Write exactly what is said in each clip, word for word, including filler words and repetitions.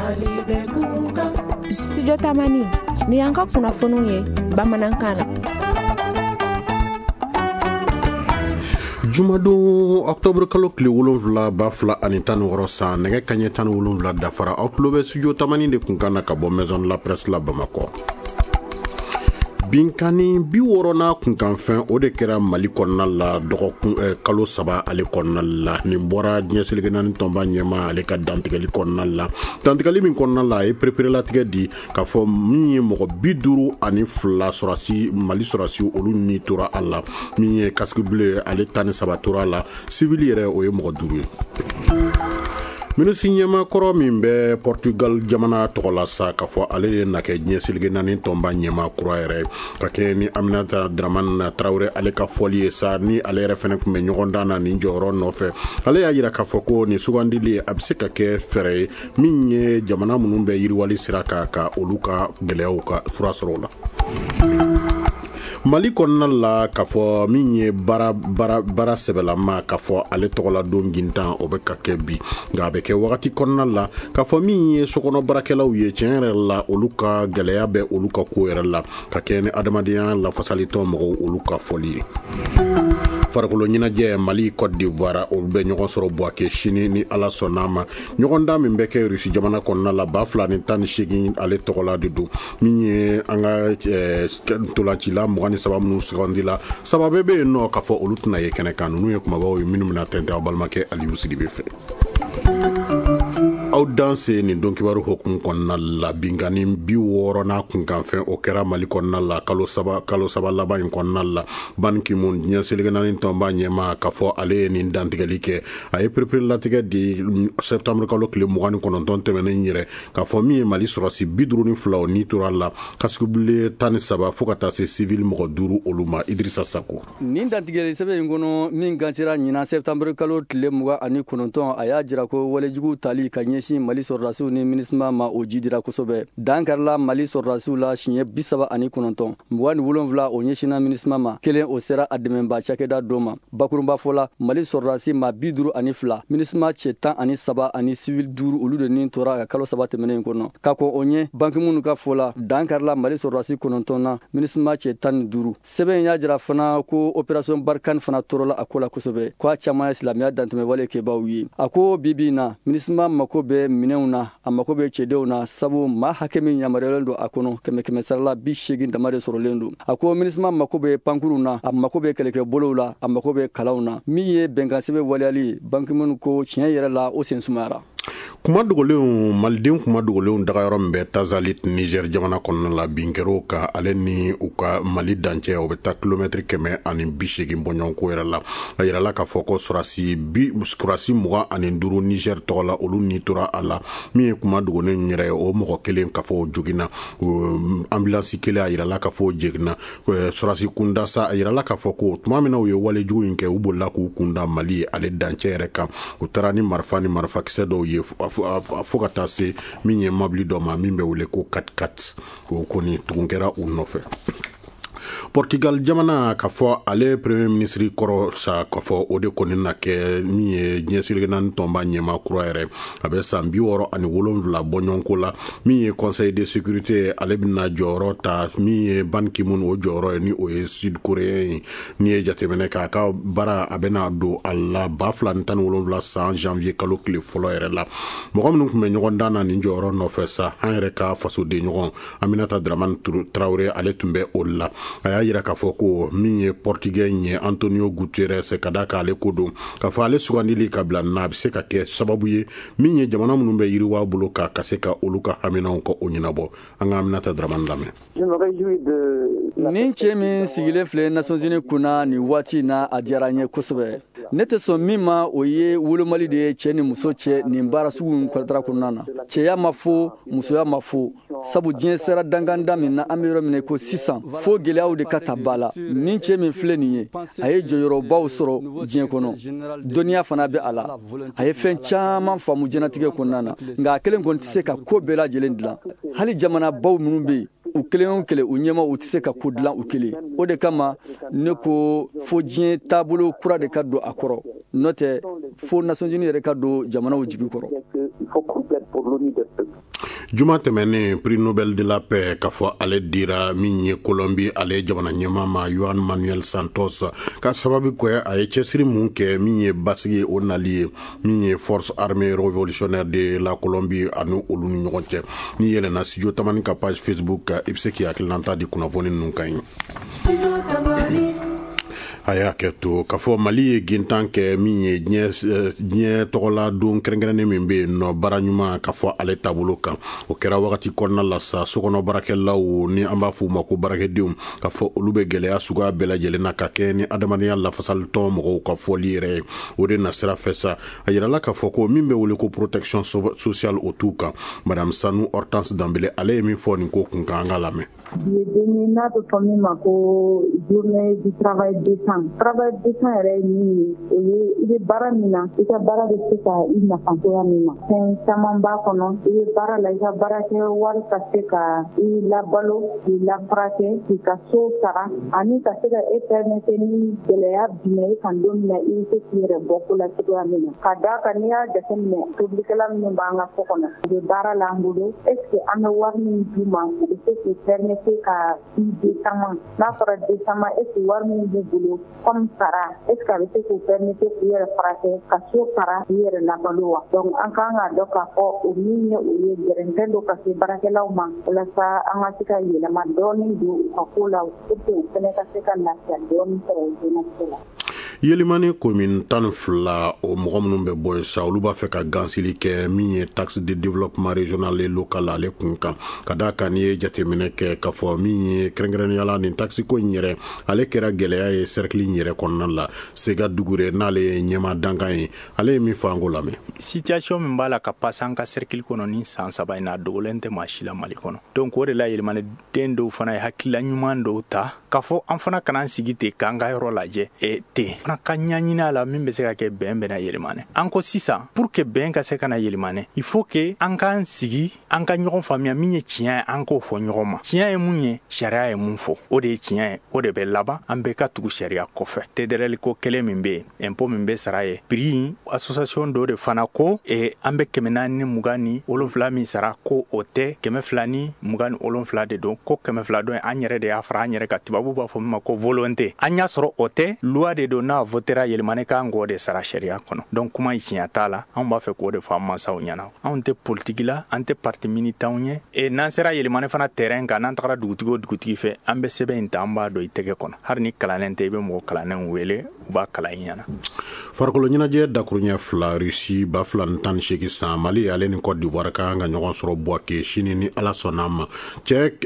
Studio Tamani ni yanka kunnafoniw ye bamanankan na. Jumadon octobre kalo tile wolonwula ba fila ani tan ni wɔɔrɔ san nɛgɛ kaɲɛ tan ni wolonwula dafara aw tulo bɛ studio Tamani de kun kan na ka bɔ maison de la presse la Bamakɔ. Binkani bi wɔɔrɔnan kunkanfɛn o de kɛra Mali kɔnɔna la dɔgɔkun eh, kalo saba ale kɔnɔna la nin bɔra diɲɛ seleke naani tɔnba ɲɛma ale ka dantigɛli kɔnɔna la dantigɛli min kɔnɔna la a ye pereperelatigɛ di k'a fɔ min ye mɔgɔ bi duuru ani fila sɔrɔsi Mali sɔrɔsi olu ni tora a la min ye kasikibule ale tan ni saba tora a la sivili yɛrɛ o ye mɔgɔ duuru ye. Minisiri ɲɛmakɔrɔ min bɛ Portugal jamana tɔgɔ la sa k'a fɔ ale de na kɛ diɲɛ seleke naani tɔnba ɲɛma kura yɛrɛ ka kɛ ni Aminata Dramane Traoré ale ka fɔli ye sa ni ale yɛrɛ fɛnɛ tun bɛ ɲɔgɔn dan na nin jɔyɔrɔ nɔfɛ ale y'a jira k'a fɔ ko nin sugandili a bɛ se ka kɛ fɛɛrɛ ye min ye jamana minnu bɛ yiriwali sira kan ka olu ka gɛlɛyaw ka fura sɔrɔ o la. Mali kɔnɔna la k'a fɔ min ye bara bara bara sɛbɛlama k'a fɔ ale tɔgɔla don gintan o bɛ ka kɛ bi nka a bɛ kɛ wagati kɔnɔna la k'a fɔ min ye sokɔnɔ baarakɛlaw ye tiɲɛ yɛrɛ la olu ka gɛlɛya bɛ olu ka ko yɛrɛ la ka kɛ ni adamadenya lafasalitɔ mɔgɔw olu ka fɔli ye. Farikolo ɲɛnajɛ Mali Côte d'Ivoire olu bɛ ɲɔgɔn sɔrɔ Buake sini ni Ala sɔnna ma ɲɔgɔndan min bɛ kɛ Rusi jamana kɔnɔna la ba fila ni tan ni seegin ale tɔgɔla de don min ye an ka ntolacila mugan ni saba minnu sugandila saba bɛɛ bɛ yen nɔ k'a fɔ olu tɛna ye kɛnɛ kan ninnu ye kumabaw ye minnu bɛna tɛntɛn aw balimakɛ Aliyu Sidibe fɛ. Aw danse nin don kibaru hokumu kɔnɔna la binkani bi wɔɔrɔnan kunkanfɛn o kɛra Mali kɔnɔna la kalo saba kalo saba laban in kɔnɔna la Ban Ki-moon diɲɛ seleke naani tɔnba ɲɛma k'a fɔ ale ye nin dantigɛli kɛ a ye pereperelatigɛ di septembre kalo tile mugan ni kɔnɔntɔn tɛmɛnen yɛrɛ k'a fɔ min ye Mali sɔrɔsi bi duuru ni fila o ni tora la kasikibule tan ni saba fo ka taa se civil mɔgɔ duuru olu ma. Idrissa Sako. Nin dantigɛli sɛbɛn in kɔnɔ min gansera ɲinan septembre kalo tile mugan ani kɔnɔntɔn a y'a jira ko walejugu tali ka ɲɛsin Mali sɔrɔdasiw ni minisma ma o jidira kosɛbɛ dan kɛrɛla Mali sɔrɔdasiw la siɲɛ bi saba ani kɔnɔntɔn mugan ni wolonwula o ɲɛsinna minisma ma kelen o sera a dɛmɛba cakɛda dɔ ma bakurunba fɔla Mali sɔrɔdasi ma bi duuru ani fila minisma cɛ tan ani saba ani civil duuru olu de nin tora ka kalo saba tɛmɛnen kɔnɔ ka kɔn o ɲɛ Ban Ki-moon ka fɔla dan kɛrɛla Mali sɔrɔdasi kɔnɔntɔn na minisma cɛ tan ni duuru sɛbɛn y'a jira fana ko opération Barkhane fana tɔrɔla a ko la kosɛbɛ k'a caman ye silamɛya dantɛmɛwale kɛbaaw ye a ko bibi na minisma mako bɛ minɛnw na a mako bɛ cɛdenw na sabu maa hakɛ min yamaruyalen don a kɔnɔ kɛmɛ kɛmɛ sarala bi seegin dama de sɔrɔlen don a ko minisma mako bɛ pankuruw na a mako bɛ kɛlɛkɛbolow la a mako bɛ kalanw na min ye bɛnkan sɛbɛn waleyali ye Ban Ki-moon ko tiɲɛ yɛrɛ la o sen sumayara. Kuma dogolenw Malidenw kuma dogolenw dagayɔrɔ min bɛ Tazalit Niger jamana kɔnɔna la binkɛrɛw ka ale ni u ka Mali dancɛ o bɛ taa kilomɛtiri kɛmɛ ani bi seegin bɔɲɔgɔnko yɛrɛ la a yirala k'a fɔ ko sɔrɔdasi bi sɔrɔdasi mugan ani duuru Niger tɔgɔ la olu ni tora a la min ye kuma dogolen yɛrɛ ye o mɔgɔ kelen k'a fɔ o joginna ambulance kelen a yirala k'a fɔ o jiginna sɔrɔdasi kunda sa a yirala k'a fɔ ko tuma min na u ye walejugu in kɛ u bolila k'u kunda Mali ale dancɛ yɛrɛ kan u taara ni marifa ni marifakisɛ dɔw ye fo ka taa se min ye mabili dɔ ma min bɛ wele ko quatre quatre o kɔni tugun kɛra u nɔfɛ. Portugal jamana k'a fɔ ale premier ministre kɔrɔ sa k'a fɔ o de kɔni na kɛ min ye diɲɛ seleke naani tɔnba ɲɛma kura yɛrɛ a bɛ san bi wɔɔrɔ ani wolonwula bɔɲɔgɔnko la min ye conseil de sécurité ale bɛna jɔyɔrɔ ta min ye Ban Ki-moon o jɔyɔrɔ ye ni o ye sud coréen ye ni ye jateminɛ k'a ka baara a bɛna don a la ba fila ni tan ni wolonwula san janvier kalo tile fɔlɔ yɛrɛ la mɔgɔ minnu tun bɛ ɲɔgɔn dan na nin jɔyɔrɔ nɔfɛ sa an yɛrɛ ka fasoden ɲɔgɔn Aminata Dramane Traoré ale tun bɛ o la a y'a yira k'a fɔ ko min ye portugais ye Antonio Guterres ka da k'ale ko don k'a fɔ ale sugandili ka bila na a bɛ se ka kɛ sababu ye min ye jamana minnu bɛ yiriwa bolo ka ka se ka olu ka haminaw ka o ɲɛnabɔ an ka Aminata Dramane lamɛn. Nin cɛ min sigilen filɛ Nations Unies kunna nin waati na a diyara n ye kosɛbɛ ne tɛ sɔn min ma o ye wolomali de ye cɛ ni muso cɛ nin baara sugu in kɔlɔtara kɔnɔna na cɛya ma fo musoya ma fo sabu diɲɛ sera danganda min na an bɛ yɔrɔ min ko sisan fo gɛlɛyaw de ka ta ba la nin cɛ min filɛ nin ye a ye jɔyɔrɔbaw sɔrɔ diɲɛ kɔnɔ dɔnniya fana bɛ a la a ye fɛn caman faamu diɲɛnatigɛ kɔnɔna na nka a kelen kɔni tɛ se ka ko bɛɛ lajɛlen dilan hali jamana baw minnu bɛ yen u kelen o kelen u ɲɛma u tɛ se ka ko dilan u kelen o de kama ne ko fo diɲɛ taabolo kura de ka don a kɔrɔ n'o tɛ fo Nations Unies yɛrɛ ka don jamanaw jigi kɔrɔ. juma tɛmɛnen prix Nobel de la paix k'a fɔ ale dira min ye Colombie ale jamana ɲɛmaa ma Juan Manuel Santos ka sababu kɛ a ye cɛsiri mun kɛ min ye basigi o nali ye min ye force armée révolutionnaire de la Colombie ani olu ni ɲɔgɔn cɛ ni yɛlɛna studio tamani ka page Facebook i bɛ se k'i hakilinata di kunnafoni ninnu kan ye. A y'a kɛ to k'a fɔ Mali ye gintan kɛ min ye diɲɛ tɔgɔla don kɛrɛnkɛrɛnnen min bɛ yen nɔ baara ɲuman k'a fɔ ale taabolo kan o kɛra wagati kɔnɔna la sa sokɔnɔ baarakɛlaw ni an b'a fɔ u ma ko baarakɛdenw k'a fɔ olu bɛ gɛlɛya suguya bɛɛ lajɛlen na ka kɛ ni adamadenya lafasalitɔn mɔgɔw ka fɔli yɛrɛ ye o de na sira fɛ sa a yirala k'a fɔ ko min bɛ wele ko protection sociale o t'u kan Madame Sanu Hortense Dambele ale ye min fɔ nin ko kun kan an ka lamɛn. N'a bɛ fɔ min ma ko journée du travail décent travail décent yɛrɛ ye min ye o ye i bɛ baara min na i ka baara bɛ se ka i nafa cogoya min na fɛn caman b'a kɔnɔ i bɛ baara la i ka baarakɛ wari ka se ka i labalo k'i lafurakɛ k'i ka so sara ani ka se ka e permettre ni gɛlɛya binna i kan don min na i bɛ se k'i yɛrɛ bɔ ko la cogoya min na ka d'a kan n'i y'a jateminɛ tobilikɛla minnu b'an ka so kɔnɔ u bɛ baara la an bolo est ce que an bɛ wari min d'u ma u bɛ se k'i permettre ka i décemment n'a fɔra décemment est ce que wari min b'u bolo comme sara est ce que a bɛ se k'u permettre k'u yɛrɛ furakɛ ka so sara k'u yɛrɛ labalo wa donc an kan ka dɔn k'a fɔ o min ye o ye gɛrɛntɛ dɔ ka se baarakɛlaw ma walasa an ka se ka yɛlɛma dɔɔnin don u ka ko la pour que u fana ka se ka lafiya dɔɔnin sɔrɔ o jeunesse la. Yelimani commune tan ni fila o mɔgɔ minnu bɛ bɔ sa olu b'a fɛ ka gansili kɛ min ye taxe de développement régional et local ale kun kan ka d'a kan n'i ye jateminɛ kɛ k'a fɔ min ye kɛrɛnkɛrɛnnenya nin taxe ko in yɛrɛ ale kɛra gɛlɛya ye cercle in yɛrɛ kɔnɔna la Sega Dugure n'ale ye ɲɛma dankan ye ale ye min fɔ an ko lamɛn. Situation min b'a la ka passe an ka cercle kɔnɔ ni san saba in na dogolen tɛ maa si la Mali kɔnɔ donc o de la Yelimani den dɔw fana ye hakilila ɲuman dɔw ta k'a fɔ an fana kana an sigi ten k'an ka yɔrɔ lajɛ e ten fana ka ɲaɲini a la min bɛ se ka kɛ bɛn bɛna Yelimani an ko sisan pour que bɛn ka se ka na Yelimani il faut que an k'an sigi an ka ɲɔgɔn faamuya min ye tiɲɛ ye an k'o fɔ ɲɔgɔn ma tiɲɛ ye mun ye sariya ye mun fɔ o de ye tiɲɛ ye o de bɛ laban an bɛɛ ka tugu sariya kɔfɛ T D R L ko kɛlɛ min bɛ yen impôt min bɛ sara ye prix association dɔ de fana ko e an bɛ kɛmɛ naani ni mugan ni wolonfila min sara ko o tɛ kɛmɛ fila ni mugan ni wolonfila de don ko kɛmɛ fila don an yɛrɛ de y'a fara an yɛrɛ ka tubabu b'a fɔ min ma ko volonté an y'a sɔrɔ o tɛ loi de don n'a votera Yelimani k'an k'o de sara sariya kɔnɔ donc kuma in tiɲɛ t'a la an b'a fɛ k'o de fɔ an mansaw ɲɛna anw tɛ politique la an tɛ parti militant ye et n'an sera Yelimani fana terrain kan n'an tagara dugutigi o dugutigi fɛ an bɛ sɛbɛn in ta an b'a dɔn i tɛgɛ kɔnɔ hali ni kalannen tɛ i bɛ mɔgɔ kalannen wele u b'a kalan i ɲɛna. Farikolo ɲɛnajɛ dakuruɲɛ fila Russie ba fila ni tan ni seegin san Mali ale ni Côte d'Ivoire kan ka ɲɔgɔn sɔrɔ Buaké sini ni Ala sɔnna ma cɛ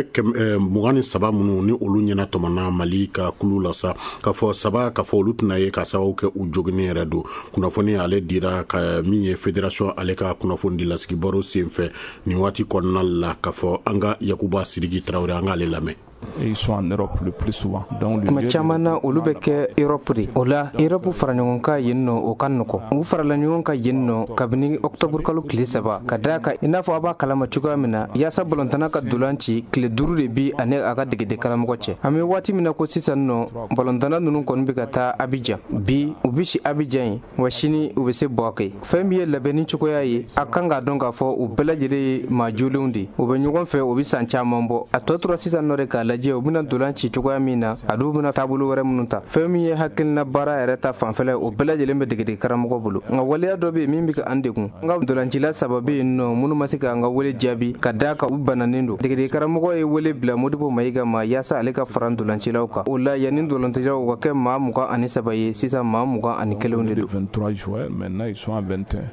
cɛ mugan ni saba minnu ni olu ɲɛna tɔmɔnna Mali ka kulu la sa ka fɔ saba ka fɔ olu tɛna ye ka sababu kɛ u joginnen yɛrɛ don kunnafoni ale dira ka min ye fédération ale ka kunnafoni di lasigi baro senfɛ nin waati kɔnɔna la ka fɔ an ka Yakuba Sidiki Traoré an k'ale lamɛn. Ils sont en Europe le plus souvent. Donc kuma caman na olu bɛ kɛ Europe de o la Europe fara ɲɔgɔn kan yen nɔ o ka nɔgɔ u farala ɲɔgɔn kan yen nɔ kabini octobre kalo tile saba ka d'a kan i n'a fɔ a b'a kalama cogoya min na yaasa balɔntana ka dolan ci tile duuru de bi ani a ka degede karamɔgɔ cɛ an bɛ waati min na ko sisan nɔ balɔntana ninnu kɔni bɛ ka taa Abidjan bi u bɛ si Abidjan ye wa sini u bɛ se Buaké fɛn min ye labɛnni cogoya ye a kan k'a dɔn k'a fɔ u bɛɛ lajɛlen ye maa jolenw de u bɛ ɲɔgɔn fɛ u bɛ san caman bɔ a tɔ tora sisan nɔ de k'a lajɛ u bɛna dolan ci cogoya min na a dɔw bɛna taabolo wɛrɛ minnu ta fɛn min ye hakilina baara yɛrɛ ta fanfɛla o bɛɛ lajɛlen bɛ degede karamɔgɔ bolo nka waleya dɔ bɛ yen min bɛ ka an degun n ka dolancila saba bɛ yen nɔ minnu ma se ka an ka wele jaabi ka d'a kan u bananen don degede karamɔgɔ ye wele bila Modibo Mayiga ma yaasa ale ka fara dolancilaw kan o la yanni dolancilaw ka kɛ maa mugan ani saba ye sisan maa mugan ani kelenw de don. vingt-trois joueurs maintenant ils sont à vingt et un.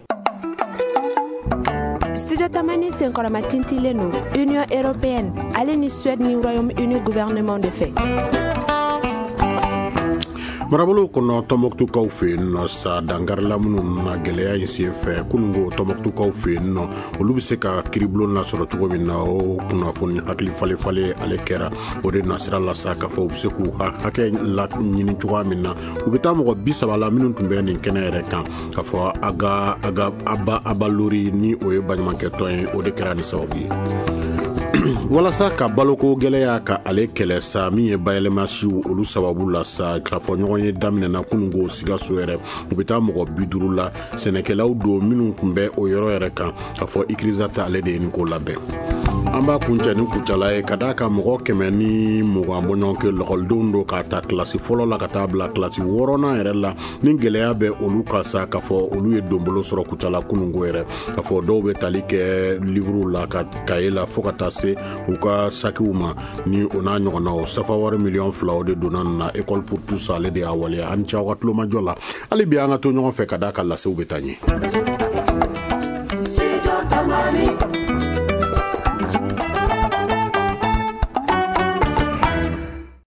Studio Tamani senkɔrɔma tintilen no Union Européenne ale ni Suède ni Royaume-Uni gouvernement de fait. marabolo kɔnɔ Tɔnbɔkutukaw fɛ yen nɔ sa dangarila minnu na gɛlɛya in sen fɛ kunungo Tɔnbɔkutukaw fɛ yen nɔ olu bɛ se ka kiribulon lasɔrɔ cogo min na o kunnafoni hakili falen-falen ale kɛra o de nasira la sa k'a fɔ u bɛ se k'u hakɛ la ɲini cogoya min na u bɛ taa mɔgɔ bi saba la minnu tun bɛ nin kɛnɛ yɛrɛ kan k'a fɔ Aga Aga Aba Aba Lori ni o ye baɲumankɛ tɔn ye o de kɛra ni sababu ye. walasa ka baloko gɛlɛya ka ale kɛlɛ sa min ye bayɛlɛmasiw olu sababu la sa k'a fɔ ɲɔgɔn ye daminɛna kunungo Sikaso yɛrɛ u bɛ taa mɔgɔ bi duuru la sɛnɛkɛlaw don minnu tun bɛ o yɔrɔ yɛrɛ kan k'a fɔ Ikiriza ta ale de ye nin ko labɛn. An b'a kuncɛ ni kucala ye ka d'a ka mɔgɔ kɛmɛ ni mugan bɔɲɔgɔn kɛ lɔgɔlidenw don k'a ta kilasi fɔlɔ la ka taa bila kilasi wɔɔrɔnan yɛrɛ la ni gɛlɛya bɛ olu ka sa k'a fɔ olu ye donbolo sɔrɔ kucala kunungo yɛrɛ k'a fɔ dɔw bɛ tali kɛ livrew la ka kaye la fo ka taa se u ka sakiw ma ni o n'a ɲɔgɔnnaw safa wari miliyɔn fila o de donna nin na école pour tous ale de y'a waleya an ni ce aw ka tulomajɔ la hali bi an ka to ɲɔgɔn fɛ ka d'a ka lasew bɛ taa ɲɛ.